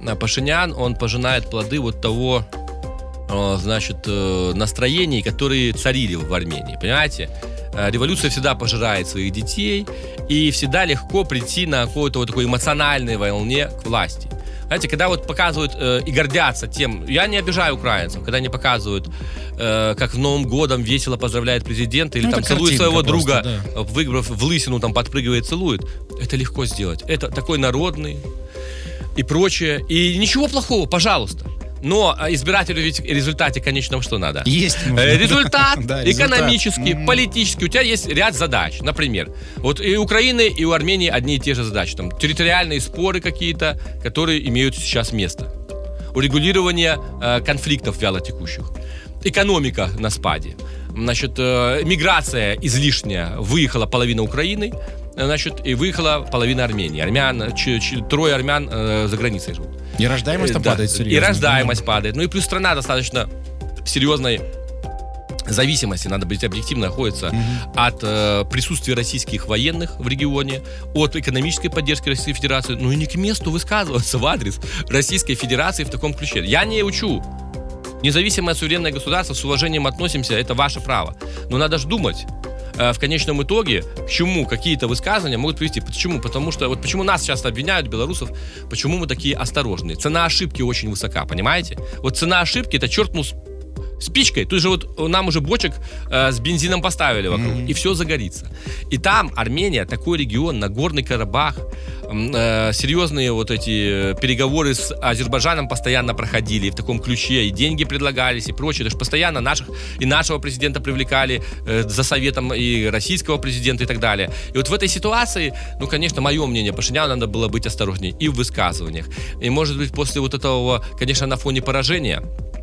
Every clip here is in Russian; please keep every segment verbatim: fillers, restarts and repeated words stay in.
Пашинян, он пожинает плоды вот того, значит, настроений, которые царили в Армении, понимаете? Революция всегда пожирает своих детей, и всегда легко прийти на какой-то вот такой эмоциональной волне к власти. Знаете, когда вот показывают э, и гордятся тем, я не обижаю украинцев, когда они показывают, э, как в Новым годом весело поздравляет президента, или ну, там целует своего просто, друга, да. выиграв в лысину, там подпрыгивает, целует, это легко сделать. Это такой народный и прочее. И ничего плохого, пожалуйста. Но избирателю ведь в результате конечного что надо? Есть. Результат экономический, политический. У тебя есть ряд задач. Например, вот и у Украины, и у Армении одни и те же задачи. Там территориальные споры какие-то, которые имеют сейчас место. Урегулирование э, конфликтов вялотекущих. Экономика на спаде. Значит, э, миграция излишняя. Выехала половина Украины, значит, и выехала половина Армении. Армян, ч, ч, трое армян э, за границей живут. И рождаемость там да, падает серьезно. И рождаемость да. падает. Ну и плюс страна достаточно серьезной зависимости, надо быть объективно, находится mm-hmm. от э, присутствия российских военных в регионе, от экономической поддержки Российской Федерации. Ну и не к месту высказываться в адрес Российской Федерации в таком ключе. Я не учу. Независимое суверенное государство, с уважением относимся, это ваше право. Но надо же думать. В конечном итоге, к чему какие-то высказывания могут привести. Почему? Потому что, вот почему нас часто обвиняют, белорусов, почему мы такие осторожные. Цена ошибки очень высока, понимаете? Вот цена ошибки, это чертну спичкой. Тут же вот нам уже бочек э, с бензином поставили вокруг, mm-hmm. и все загорится. И там Армения, такой регион, Нагорный Карабах, э, серьезные вот эти переговоры с Азербайджаном постоянно проходили в таком ключе, и деньги предлагались, и прочее. Это же постоянно наших и нашего президента привлекали э, за советом и российского президента и так далее. И вот в этой ситуации, ну, конечно, мое мнение, Пашиняну надо было быть осторожнее и в высказываниях. И, может быть, после вот этого, конечно, на фоне поражения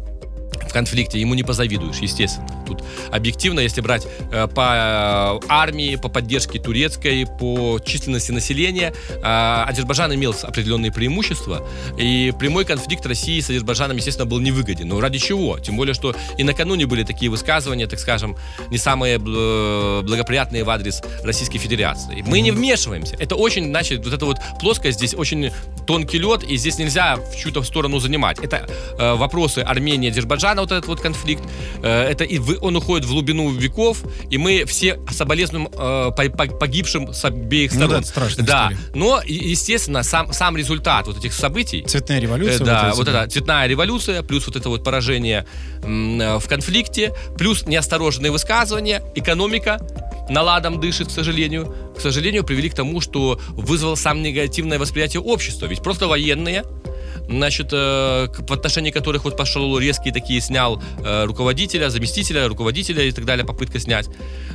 в конфликте ему не позавидуешь, естественно. Тут объективно, если брать э, по э, армии, по поддержке турецкой, по численности населения, э, Азербайджан имел определенные преимущества, и прямой конфликт России с Азербайджаном, естественно, был невыгоден. Но ради чего? Тем более, что и накануне были такие высказывания, так скажем, не самые благоприятные в адрес Российской Федерации. Мы не вмешиваемся. Это очень, значит, вот эта вот плоскость здесь очень тонкий лед, и здесь нельзя в чью-то сторону занимать. Это э, вопросы Армении, Азербайджана, вот этот вот конфликт, э, это и в, он уходит в глубину веков, и мы все соболезнуем э, погибшим с обеих сторон. Ну да, это страшная да. история. Но, естественно, сам, сам результат вот этих событий... Цветная революция. Э, да, вот, вот эта цветная революция, плюс вот это вот поражение э, в конфликте, плюс неосторожные высказывания, экономика наладом дышит, к сожалению, к сожалению, привели к тому, что вызвало самое негативное восприятие общества. Ведь просто военные, значит, э, в отношении которых вот пошел резкие такие, снял э, руководителя, заместителя, руководителя и так далее, попытка снять.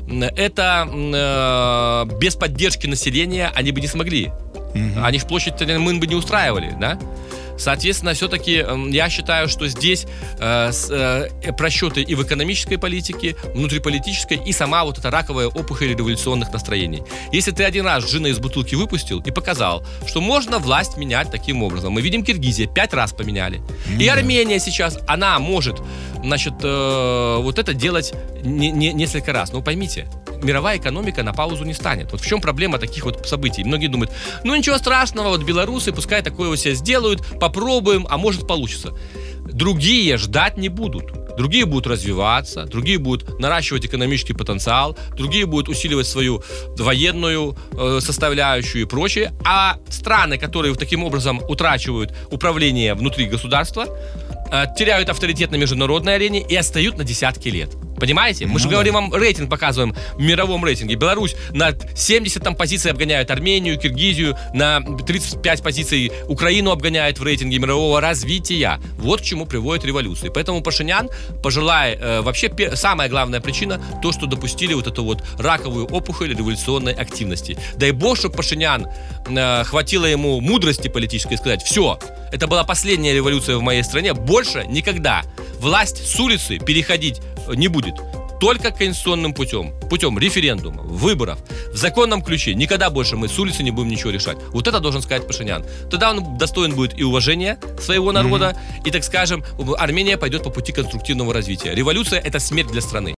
Это э, без поддержки населения они бы не смогли. Mm-hmm. Они же площадь Тяньаньмэнь бы не устраивали, да? Соответственно, все-таки я считаю, что здесь э, э, просчеты и в экономической политике, внутриполитической, и сама вот эта раковая опухоль революционных настроений. Если ты один раз джина из бутылки выпустил и показал, что можно власть менять таким образом. Мы видим, Киргизия пять раз поменяли. Mm-hmm. И Армения сейчас, она может, значит, э, вот это делать не, не, несколько раз. Но поймите, мировая экономика на паузу не станет. Вот в чем проблема таких вот событий. Многие думают, ну ничего страшного, вот белорусы пускай такое у себя сделают, попробуем, а может получится. Другие ждать не будут. Другие будут развиваться, другие будут наращивать экономический потенциал, другие будут усиливать свою военную э, составляющую и прочее. А страны, которые таким образом утрачивают управление внутри государства, э, теряют авторитет на международной арене и отстают на десятки лет. Понимаете? Мы ну, же да. говорим вам, рейтинг показываем в мировом рейтинге. Беларусь на семьдесят там позиций обгоняет Армению, Киргизию, на тридцать пять позиций Украину обгоняет в рейтинге мирового развития. Вот к чему приводит революция. Поэтому Пашинян, пожелая, э, вообще пер, самая главная причина, то, что допустили вот эту вот раковую опухоль революционной активности. Дай бог, чтобы Пашинян э, хватило ему мудрости политической сказать, все, это была последняя революция в моей стране, больше никогда власть с улицы переходить не будет. Только конституционным путем, путем референдума, выборов, в законном ключе. Никогда больше мы с улицы не будем ничего решать. Вот это должен сказать Пашинян. Тогда он достоин будет и уважения своего народа, mm-hmm. и, так скажем, Армения пойдет по пути конструктивного развития. Революция — это смерть для страны.